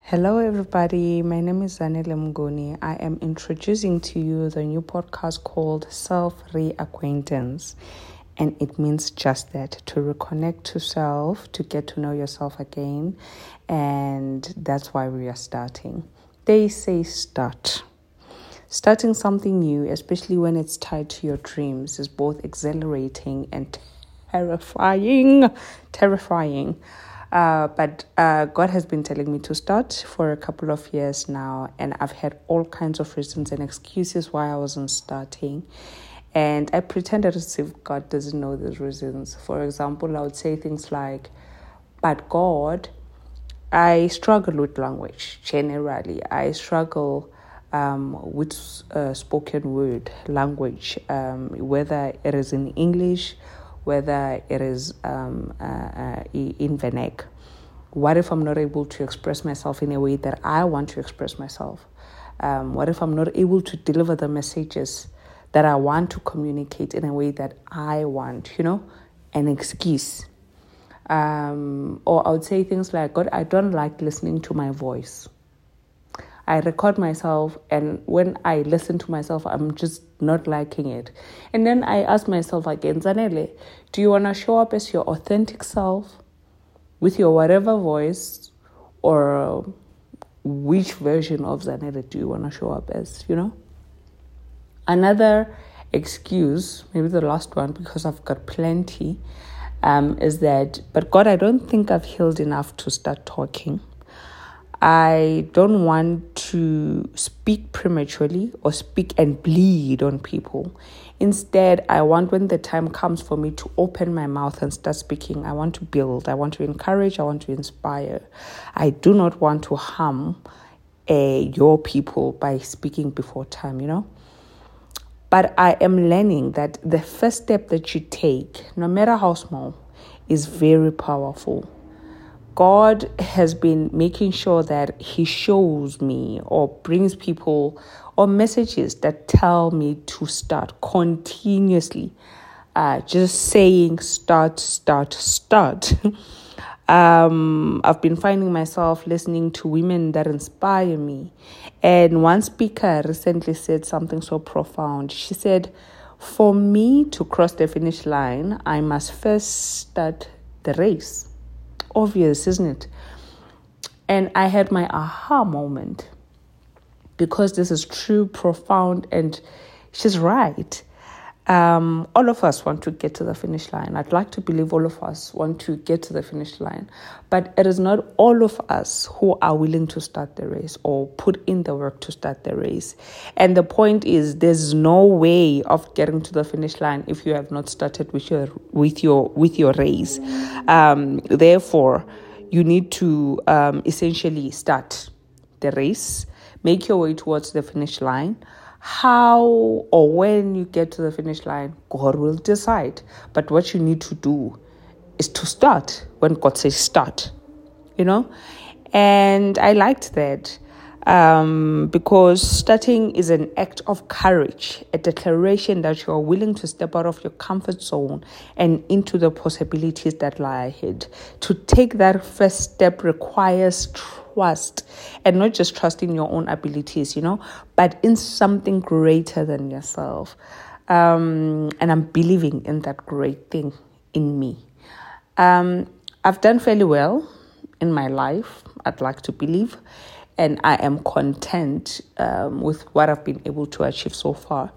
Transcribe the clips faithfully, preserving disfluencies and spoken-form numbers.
Hello, everybody. My name is Zanele Mngoni. I am introducing to you the new podcast called Self Reacquaintance. And it means just that, to reconnect to self, to get to know yourself again. And that's why we are starting. They say start. Starting something new, especially when it's tied to your dreams, is both exhilarating and terrifying. Terrifying. Uh, but uh, God has been telling me to start for a couple of years now, and I've had all kinds of reasons and excuses why I wasn't starting. And I pretended as if God doesn't know those reasons. For example, I would say things like, but God, I struggle with language generally. I struggle um, with uh, spoken word language, um, whether it is in English, whether it is um, uh, uh, in vernac. What if I'm not able to express myself in a way that I want to express myself? Um, what if I'm not able to deliver the messages that I want to communicate in a way that I want, you know, an excuse? Um, or I would say things like, God, I don't like listening to my voice. I record myself, and when I listen to myself, I'm just not liking it. And then I ask myself again, Zanele, do you want to show up as your authentic self with your whatever voice, or which version of Zanele do you want to show up as, you know? Another excuse, maybe the last one, because I've got plenty, um, is that, but God, I don't think I've healed enough to start talking. I don't want to speak prematurely or speak and bleed on people. Instead, I want, when the time comes for me to open my mouth and start speaking, I want to build, I want to encourage, I want to inspire. I do not want to harm uh, your people by speaking before time, you know. But I am learning that the first step that you take, no matter how small, is very powerful. God has been making sure that he shows me or brings people or messages that tell me to start continuously. Uh, just saying start, start, start. um, I've been finding myself listening to women that inspire me. And one speaker recently said something so profound. She said, for me to cross the finish line, I must first start the race. Obvious, isn't it? And I had my aha moment, because this is true, profound, and she's right. Um, all of us want to get to the finish line. I'd like to believe all of us want to get to the finish line, but it is not all of us who are willing to start the race or put in the work to start the race. And the point is, there's no way of getting to the finish line if you have not started with your with your with your race. Um, therefore, you need to um, essentially start the race, make your way towards the finish line. How or when you get to the finish line, God will decide. But what you need to do is to start when God says start, you know? And I liked that um, because starting is an act of courage, a declaration that you are willing to step out of your comfort zone and into the possibilities that lie ahead. To take that first step requires trust, and not just trust in your own abilities, you know, but in something greater than yourself. Um, and I'm believing in that great thing in me. Um, I've done fairly well in my life, I'd like to believe, and I am content um, with what I've been able to achieve so far.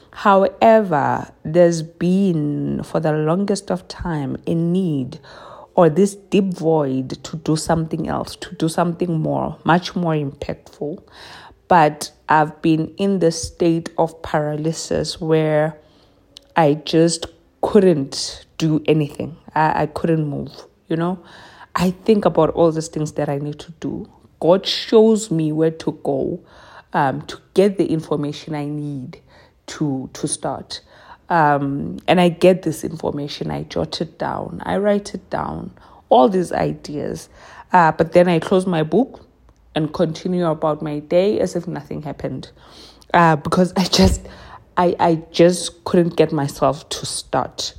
However, there's been, for the longest of time, a need or this deep void to do something else, to do something more, much more impactful. But I've been in the state of paralysis where I just couldn't do anything. I, I couldn't move, you know. I think about all these things that I need to do. God shows me where to go um, to get the information I need to, to start. Um, and I get this information, I jot it down, I write it down, all these ideas. Uh, but then I close my book and continue about my day as if nothing happened. Uh, because I just, I, I just couldn't get myself to start.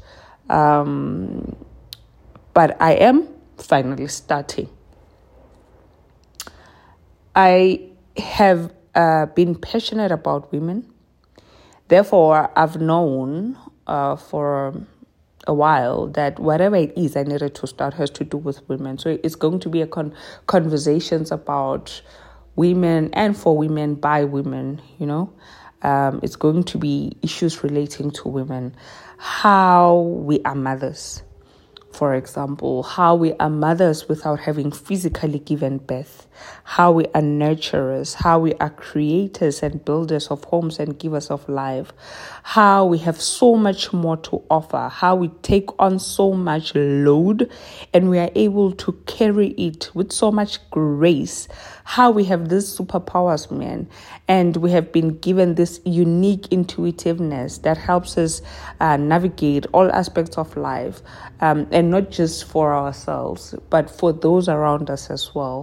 Um, but I am finally starting. I have uh, been passionate about women. Therefore, I've known uh, for a while that whatever it is I needed to start has to do with women. So it's going to be a con- conversations about women and for women by women, you know. Um, it's going to be issues relating to women, how we are mothers. For example, how we are mothers without having physically given birth, how we are nurturers, how we are creators and builders of homes and givers of life, how we have so much more to offer, how we take on so much load and we are able to carry it with so much grace, how we have these superpowers, man, and we have been given this unique intuitiveness that helps us uh, navigate all aspects of life, um, and not just for ourselves, but for those around us as well.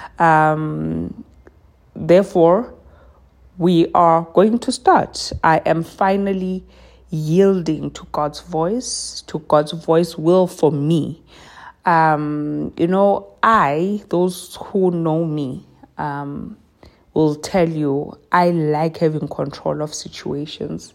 Um, therefore, we are going to start. I am finally yielding to God's voice, to God's voice will for me. Um, you know, I, those who know me, um, will tell you, I like having control of situations.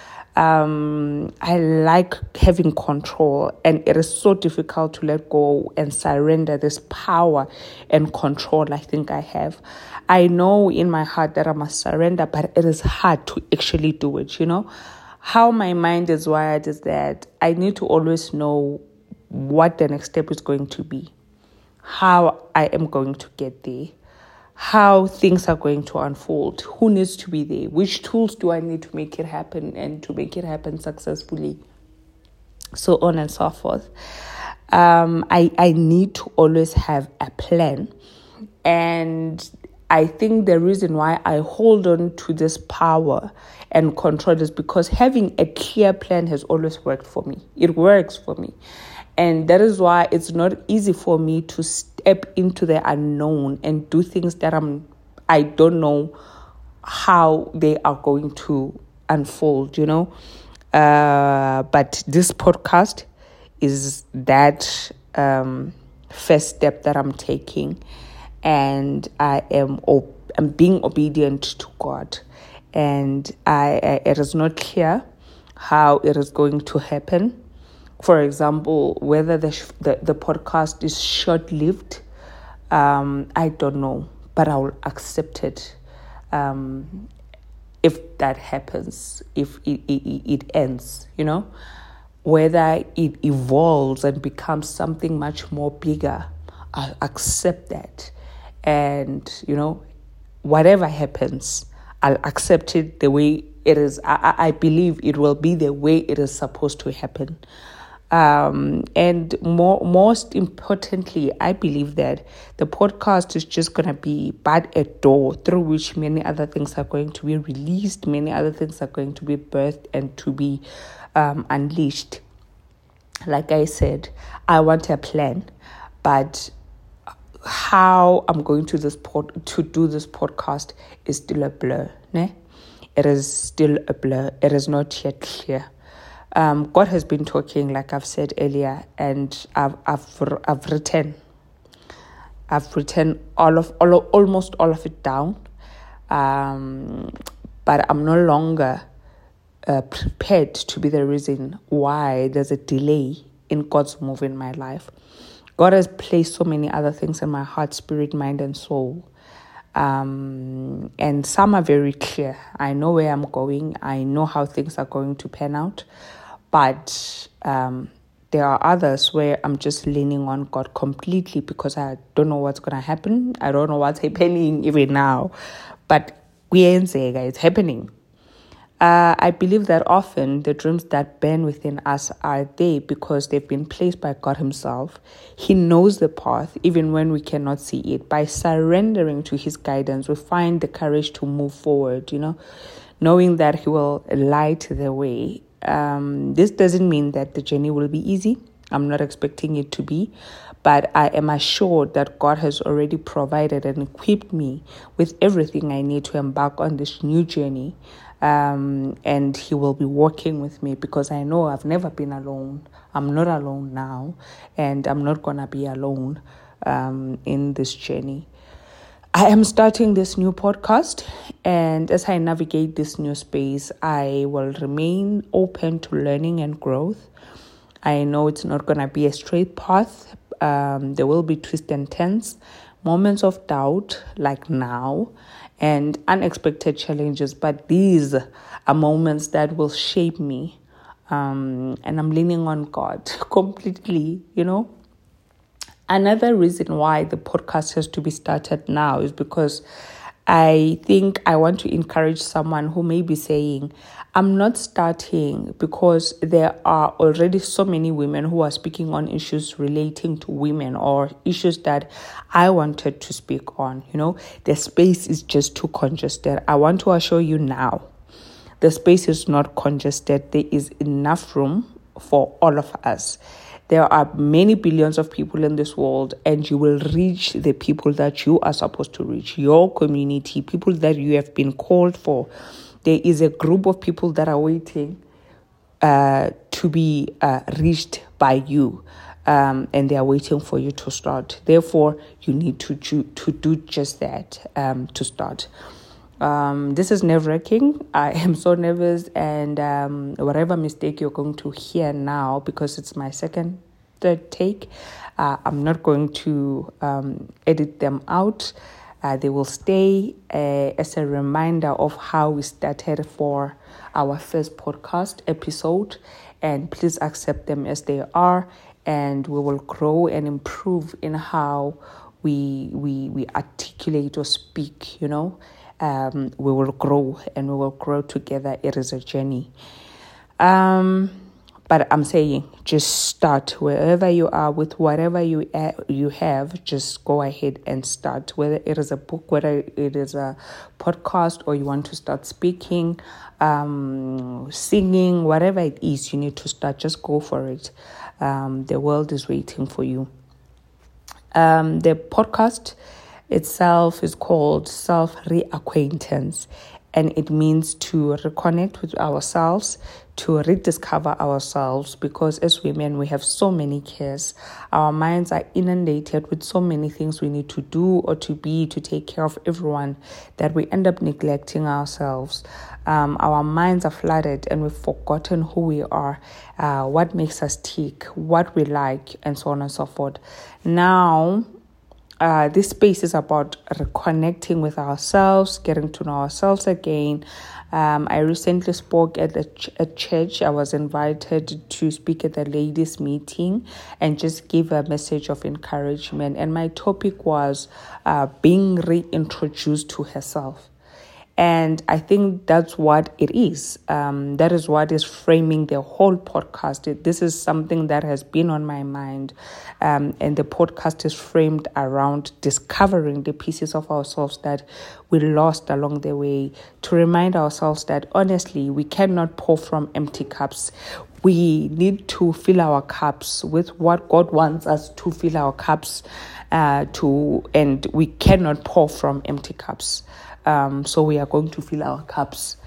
Um, I like having control, and it is so difficult to let go and surrender this power and control I think I have. I know in my heart that I must surrender, but it is hard to actually do it, you know. How my mind is wired is that I need to always know what the next step is going to be, how I am going to get there, how things are going to unfold, who needs to be there, which tools do I need to make it happen and to make it happen successfully, so on and so forth. Um, I, I need to always have a plan. And I think the reason why I hold on to this power and control is because having a clear plan has always worked for me. It works for me. And that is why it's not easy for me to step into the unknown and do things that I'm, I don't know how they are going to unfold, you know. Uh, but this podcast is that um, first step that I'm taking. And I am op- I'm being obedient to God. And I, I it is not clear how it is going to happen. For example, whether the, sh- the, the podcast is short-lived, um, I don't know, but I will accept it um, if that happens, if it, it, it ends, you know. Whether it evolves and becomes something much more bigger, I'll accept that. And, you know, whatever happens, I'll accept it the way it is. I, I believe it will be the way it is supposed to happen. Um, and more, most importantly, I believe that the podcast is just going to be but a door through which many other things are going to be released, many other things are going to be birthed and to be um, unleashed. Like I said, I want a plan, but how I'm going to this pod, to do this podcast is still a blur. Ne? It is still a blur. It is not yet clear. Um, God has been talking, like I've said earlier, and I've I've I've written, I've written all of all almost all of it down, um, but I'm no longer uh, prepared to be the reason why there's a delay in God's move in my life. God has placed so many other things in my heart, spirit, mind, and soul. Um, and some are very clear. I know where I'm going. I know how things are going to pan out. But um, there are others where I'm just leaning on God completely because I don't know what's going to happen. I don't know what's happening even now. But it's happening. Uh, I believe that often the dreams that burn within us are there because they've been placed by God Himself. He knows the path even when we cannot see it. By surrendering to His guidance, we find the courage to move forward, you know, knowing that He will light the way. Um, this doesn't mean that the journey will be easy. I'm not expecting it to be, but I am assured that God has already provided and equipped me with everything I need to embark on this new journey. Um, and He will be working with me because I know I've never been alone. I'm not alone now, and I'm not going to be alone um, in this journey. I am starting this new podcast, and as I navigate this new space, I will remain open to learning and growth. I know it's not going to be a straight path. Um, there will be twists and turns, moments of doubt like now, and unexpected challenges. But these are moments that will shape me. Um, and I'm leaning on God completely, you know. Another reason why the podcast has to be started now is because I think I want to encourage someone who may be saying, I'm not starting because there are already so many women who are speaking on issues relating to women or issues that I wanted to speak on. You know, the space is just too congested. I want to assure you now, the space is not congested. There is enough room for all of us. There are many billions of people in this world, and you will reach the people that you are supposed to reach, your community, people that you have been called for. There is a group of people that are waiting uh, to be uh, reached by you, um, and they are waiting for you to start. Therefore, you need to, to, to do just that, um, to start. Um, this is nerve-wracking. I am so nervous, and um, whatever mistake you're going to hear now, because it's my second, third take, uh, I'm not going to um, edit them out. Uh, they will stay uh, as a reminder of how we started for our first podcast episode, and please accept them as they are, and we will grow and improve in how we we we articulate or speak, you know. Um, we will grow and we will grow together. It is a journey. Um, but I'm saying just start wherever you are with whatever you uh, you have. Just go ahead and start. Whether it is a book, whether it is a podcast, or you want to start speaking, um, singing, whatever it is, you need to start. Just go for it. Um, the world is waiting for you. Um, the podcast itself is called Self-Reacquaintance, and it means to reconnect with ourselves, to rediscover ourselves, because as women we have so many cares. Our minds are inundated with so many things we need to do or to be to take care of everyone that we end up neglecting ourselves. Um, our minds are flooded and we've forgotten who we are, uh, what makes us tick, what we like, and so on and so forth. Now, Uh, this space is about reconnecting with ourselves, getting to know ourselves again. Um, I recently spoke at a, ch- a church. I was invited to speak at a ladies' meeting and just give a message of encouragement. And my topic was uh, being reintroduced to herself. And I think that's what it is. Um, that is what is framing the whole podcast. It, this is something that has been on my mind. Um, and the podcast is framed around discovering the pieces of ourselves that we lost along the way, to remind ourselves that honestly, we cannot pour from empty cups. We need to fill our cups with what God wants us to fill our cups uh, to, and we cannot pour from empty cups. Um, so we are going to fill our cups.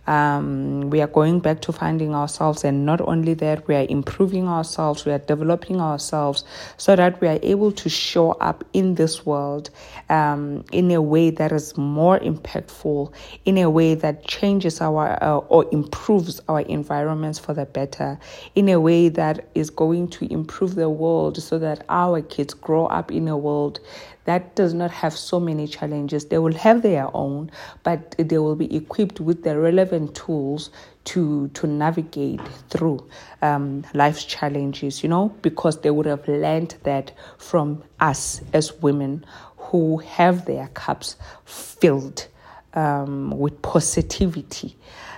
Um, we are going back to finding ourselves, and not only that, we are improving ourselves, we are developing ourselves so that we are able to show up in this world um, in a way that is more impactful, in a way that changes our uh, or improves our environments for the better, in a way that is going to improve the world so that our kids grow up in a world that does not have so many challenges. They will have their own, but they will be equipped with the relevant tools to to navigate through um, life's challenges, you know, because they would have learned that from us as women who have their cups filled um, with positivity.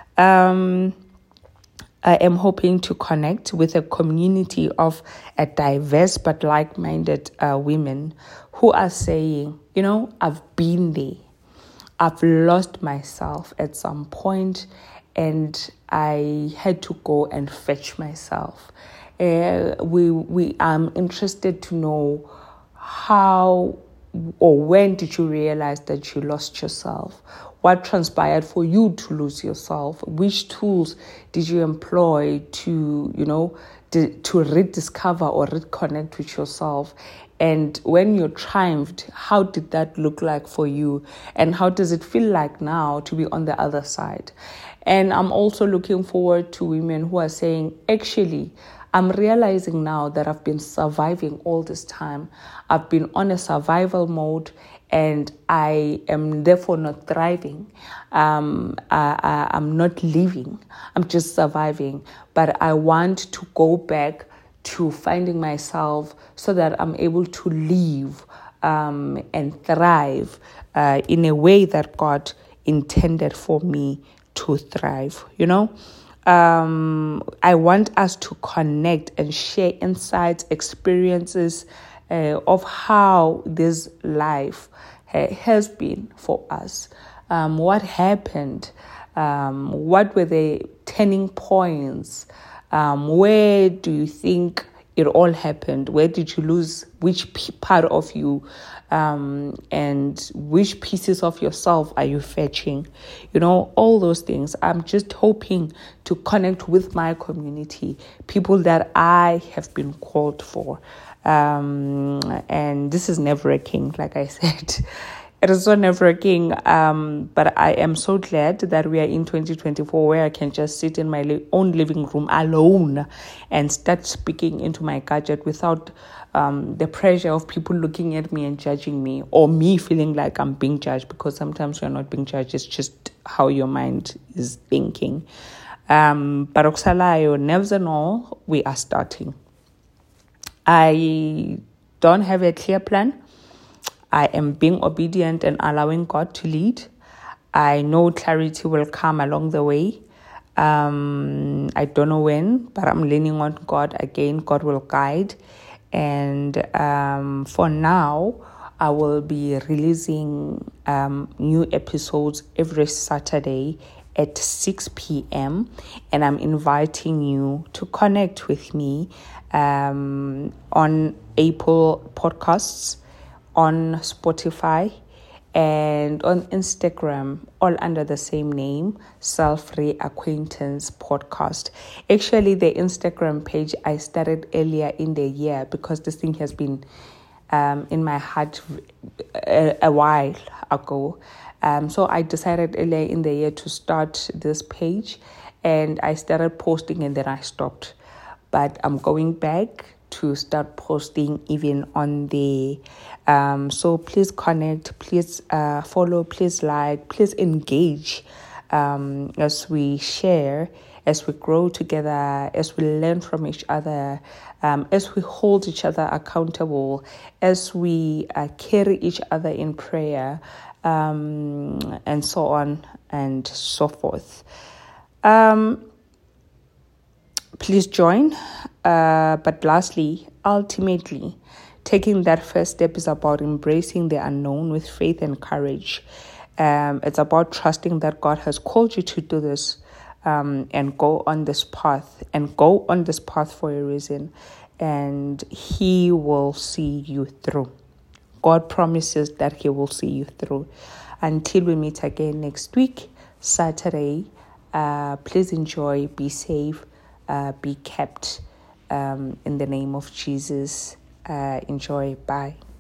Um, I am hoping to connect with a community of a diverse but like-minded uh, women who are saying, you know, I've been there. I've lost myself at some point and I had to go and fetch myself. Uh, we we I'm interested to know how or when did you realize that you lost yourself? What transpired for you to lose yourself? Which tools did you employ to, you know, to, to rediscover or reconnect with yourself? And when you triumphed, how did that look like for you? And how does it feel like now to be on the other side? And I'm also looking forward to women who are saying, actually, I'm realizing now that I've been surviving all this time. I've been on a survival mode, and I am therefore not thriving. Um, I, I, I'm not living. I'm just surviving. But I want to go back to finding myself so that I'm able to live um, and thrive uh, in a way that God intended for me to thrive, you know? Um, I want us to connect and share insights, experiences uh, of how this life ha- has been for us. Um, what happened? Um, what were the turning points? Um, where do you think it all happened? Where did you lose which p- part of you? Um, and which pieces of yourself are you fetching? You know, all those things. I'm just hoping to connect with my community, people that I have been called for. Um, and this is nerve-wracking, like I said. It is so nerve-wracking, um, but I am so glad that we are in twenty twenty-four, where I can just sit in my li- own living room alone and start speaking into my gadget without um, the pressure of people looking at me and judging me, or me feeling like I'm being judged, because sometimes you're not being judged. It's just how your mind is thinking. Um, but Oksalayo, nerves and all, we are starting. I don't have a clear plan. I am being obedient and allowing God to lead. I know clarity will come along the way. Um, I don't know when, but I'm leaning on God again. God will guide. And um, for now, I will be releasing um, new episodes every Saturday at six p.m. And I'm inviting you to connect with me um, on Apple Podcasts, on Spotify, and on Instagram, all under the same name, Self-Reacquaintance Podcast. Actually, the Instagram page I started earlier in the year because this thing has been um, in my heart a, a while ago. Um, so I decided earlier in the year to start this page, and I started posting and then I stopped. But I'm going back to start posting even on the um so please connect, please uh follow, please like, please engage um as we share, as we grow together, as we learn from each other, um as we hold each other accountable, as we uh, carry each other in prayer, um and so on and so forth. um Please join. Uh, but lastly, ultimately, taking that first step is about embracing the unknown with faith and courage. Um, it's about trusting that God has called you to do this um, and go on this path and go on this path for a reason. And He will see you through. God promises that He will see you through. Until we meet again next week, Saturday, uh, please enjoy, be safe. Uh, be kept um, in the name of Jesus. Uh, enjoy. Bye.